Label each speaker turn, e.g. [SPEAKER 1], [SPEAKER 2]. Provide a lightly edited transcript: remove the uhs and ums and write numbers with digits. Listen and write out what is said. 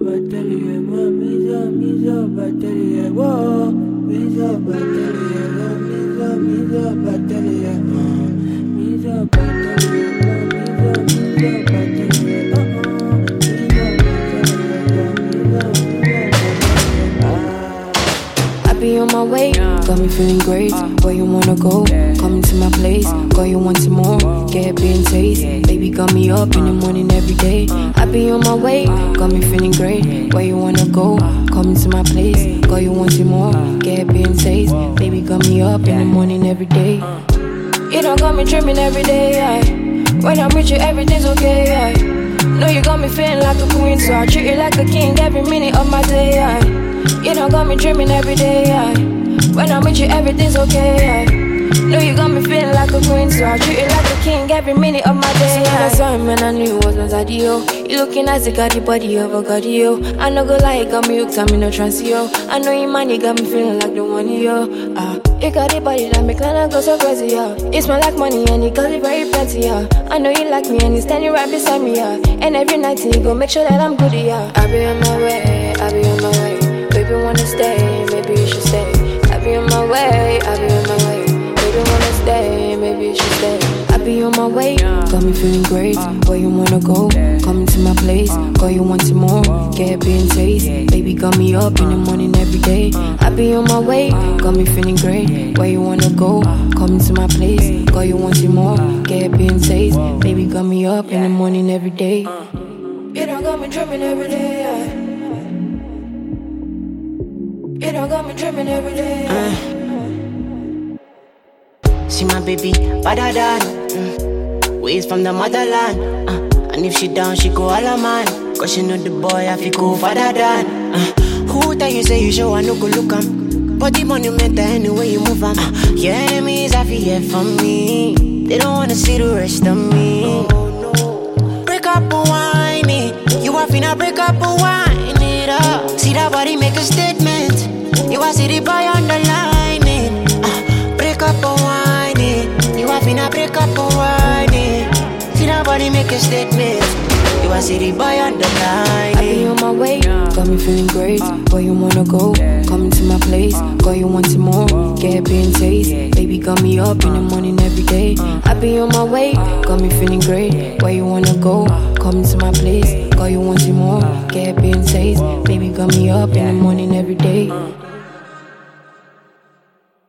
[SPEAKER 1] Be on my way, got me feeling great. Where you wanna go? Come to my place. Girl, you want some more? Get happy and taste. Baby, got me up in the morning every day. I be on my way, got me feeling great. Where you wanna go? Come to my place. Girl, you want some more? Get happy and taste. Baby, got me up in the morning every day. You don't got me dreaming every day. When I'm with you, everything's okay. Know you got me feeling like a queen, so I treat you like a king every minute of my day. You don't got me dreaming every day. When I'm with you, everything's okay. Know you got me feeling like a queen, so I treat you like a king every minute of my day. I saw him and I knew it was my daddy, yo. You looking nice, you got the body of a god, yo. I no go lie, got me hooked, I'm in a trance, yo. I know you man, you got me feeling like the one, yo. You got the body that make Lana go so crazy, yo. It smell like money and you got it very plenty, yo. I know you like me and you standing right beside me, yo. And every night you go make sure that I'm good, yo. I be on my way, I be on my way. Baby wanna stay, maybe you should stay. I be on my way, I be on my way. Baby wanna stay, maybe you should stay. I be on my way, got me feeling great. Where you wanna go? Come to my place. Girl, you want some more? Get happy and taste. Baby got me up in the morning every day. I be on my way, got me feeling great. Where you wanna go? Come to my place. Girl, you want some more? Get happy and taste. Baby got me up in the morning every day. You don't got me dreaming every day. You don't got me dreaming every day.
[SPEAKER 2] See my baby, better than ways from the motherland. And if she down, she go all a man. Cause she know the boy, I feel go farther than. Who tell you say you show, I no go look am. But the monumental anyway you move am. Your enemies, I feel hear from me. They don't wanna see the rest of me. Break up and whine it. You are finna break up and whine it up. See that body make a statement. You are see the boy underlining. Break up and whine it. You are finna break up and whine it. See that body make a statement. You are see the boy underlining.
[SPEAKER 1] I be on my way, got me feeling great. Where you wanna go? Come to my place. Girl, you want some more? Get happy and taste. Baby got me up in the morning every day. I be on my way, got me feeling great. Where you wanna go? Come to my place. Girl, you want some more? Get happy and taste. Baby got me up in the morning every day.